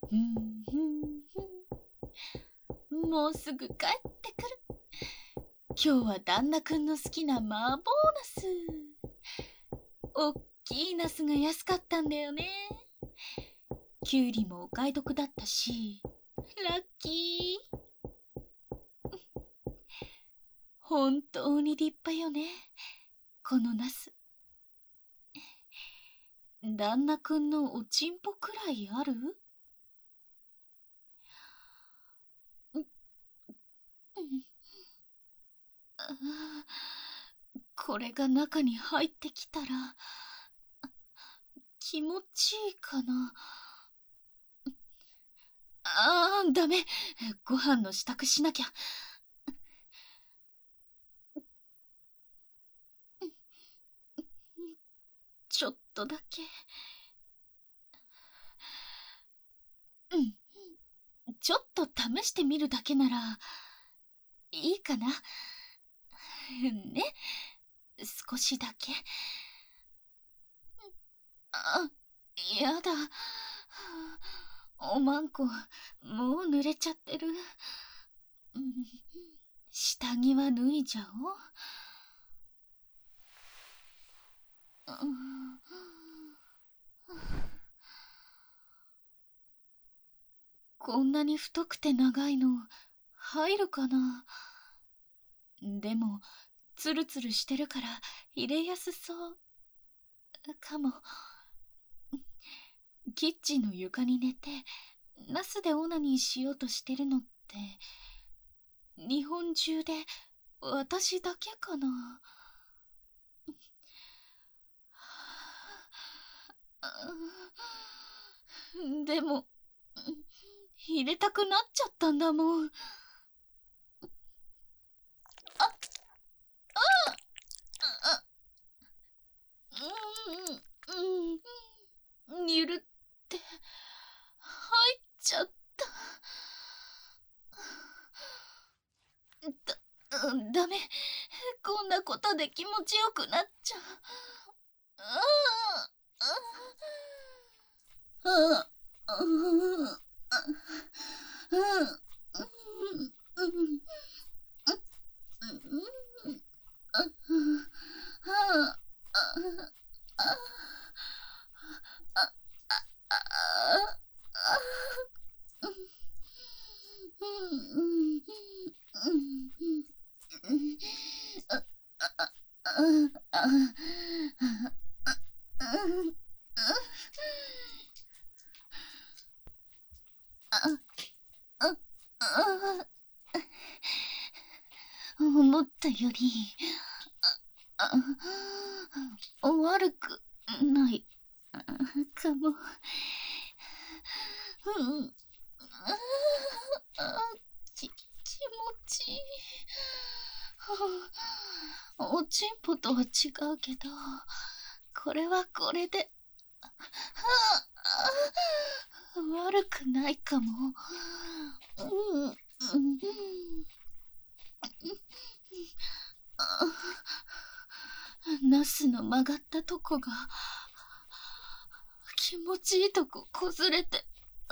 もうすぐ帰ってくる。今日は旦那くんの好きな麻婆ナス。おっきいナスが安かったんだよね。きゅうりもお買い得だったし、ラッキー。本当に立派よね、このナス。旦那くんのおちんぽくらいある？これが中に入ってきたら気持ちいいかな。ダメ。ご飯の支度しなきゃ。ちょっとだけ。ちょっと試してみるだけならいいかな。ね、少しだけ。やだ。おまんこ、もう濡れちゃってる。下着は脱いじゃおう。こんなに太くて長いの入るかな。でもツルツルしてるから入れやすそうかも。キッチンの床に寝てナスでオナニーしようとしてるのって日本中で私だけかな。でも入れたくなっちゃったんだもん。にゅるって入っちゃった。ダメ。こんなことで気持ちよくなっちゃう。思ったより悪くないかも。気持ちいい。おちんぽとは違うけど、これはこれで悪くないかも。ナスの曲がったとこが気持ちいいとこ擦れて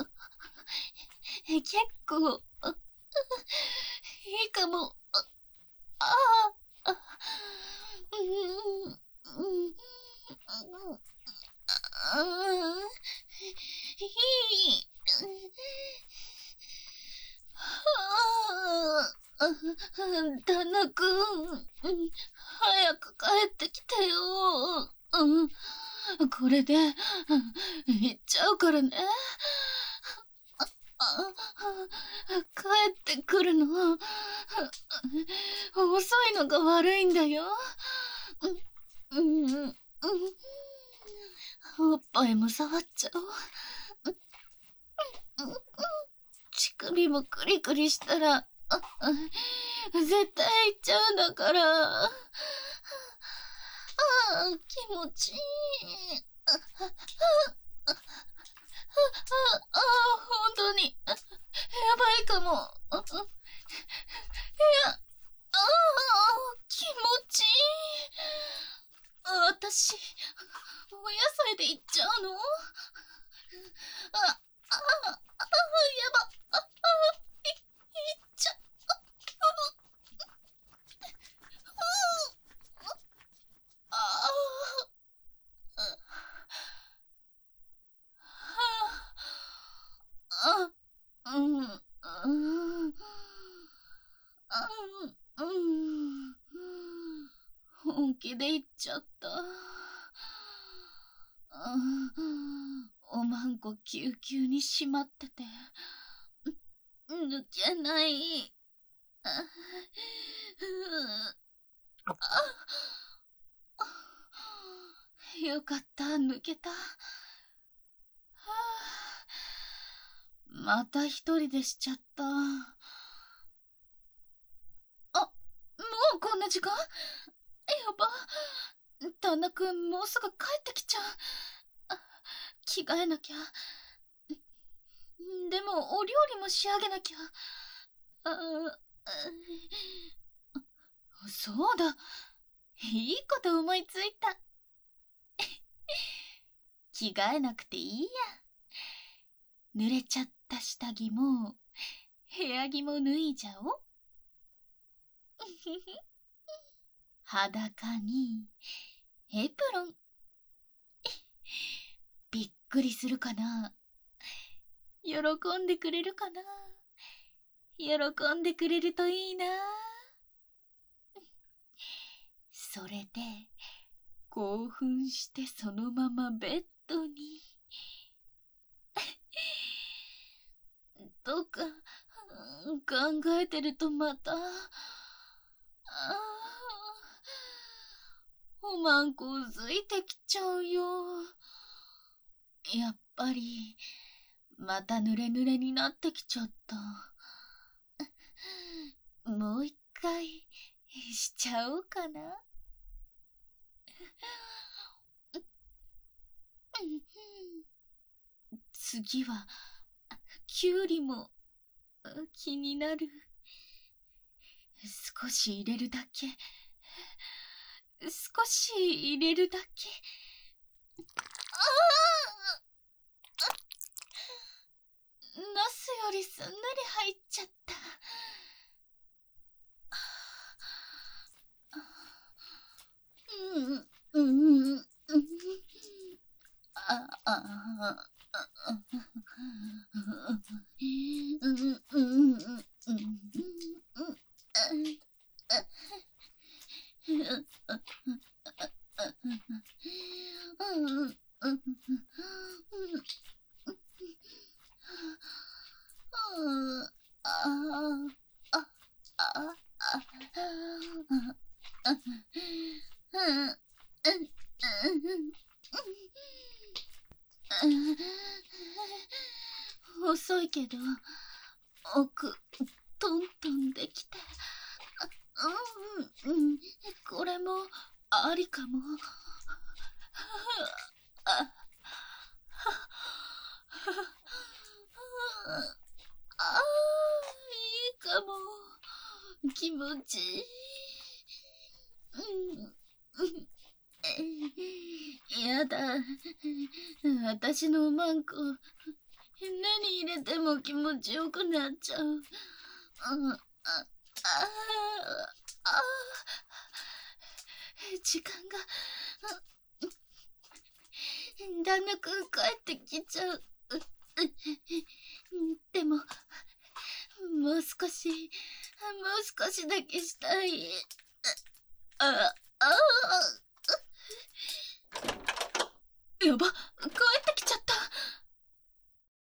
結構いいかも。旦那くん、早く帰ってきてよ。これで行っちゃうからね。帰ってくるの遅いのが悪いんだよ。おっぱいも触っちゃおう。乳首もクリクリしたら絶対行っちゃうんだから。気持ちいい。本当にやばいかも。気持ちいい。私お野菜で行っちゃうの？ で行っちゃった。おまんこ救急にしまってて、抜けない。よかった、抜けた。また一人でしちゃった。もうこんな時間？やば。旦那くんもうすぐ帰ってきちゃう。着替えなきゃ。でもお料理も仕上げなきゃ。そうだ。いいこと思いついた。着替えなくていいや。濡れちゃった下着も部屋着も脱いじゃお。裸にエプロン。びっくりするかな。喜んでくれるかな。喜んでくれるといいな。それで興奮してそのままベッドに。とか考えてるとまたおまんこうずいてきちゃうよ。やっぱりまた濡れ濡れになってきちゃった。もう一回しちゃおうかな。次はきゅうりも気になる。少し入れるだけ。少し入れるだけ。ナスよりすんなり入っちゃった。遅いけど奥トントンできて、これもありかも。いいかも。気持ちいい。やだ。私のおまんこ、何入れても気持ちよくなっちゃう。時間が。旦那くん帰ってきちゃう。でも、もう少しだけしたい。やば、